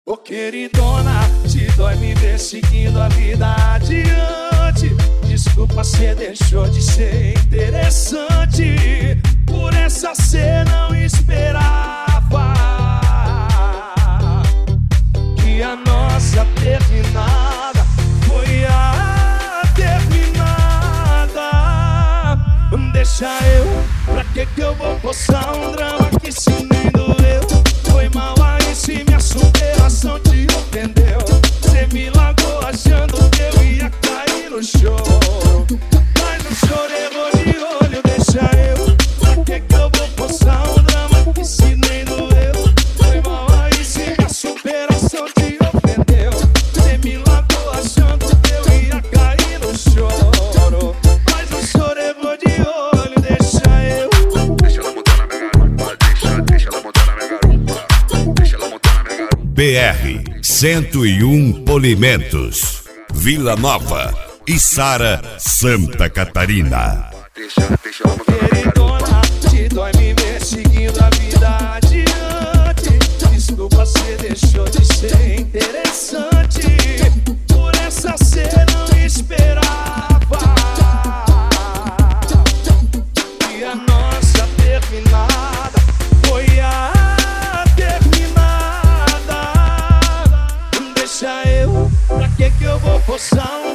Ô queridona, te dói me ver seguindo a vida adiante. Desculpa, cê deixou de ser interessante. Por essa cê não esperava que a nossa terminada foi a terminada. Deixa eu, pra que eu vou forçar um drama que se nem doeu? Foi mal aí se minha superação te ofendeu. Cê me largou achando que eu ia cair no choro, mas no choro errou de olho. Deixa eu, pra que eu vou forçar um drama que se nem doeu? Foi mal aí se minha superação te ofendeu. Cê me largou achando que eu ia cair no choro, mas no choro errou de olho. Deixa eu. Deixa ela montar na minha garupa, deixa ela montar na minha garupa, deixa ela montar na minha garupa. PR 101 Polimentos, Vila Nova, Içara, Santa Catarina. Deixa ela montar na minha garupa. Queridona, te dói me ver seguindo a vida adiante. Desculpa, cê deixou de ser interessante. Por essa cê não esperava que a nossa terminada foi a terminada. Deixa eu, pra que eu vou forçar um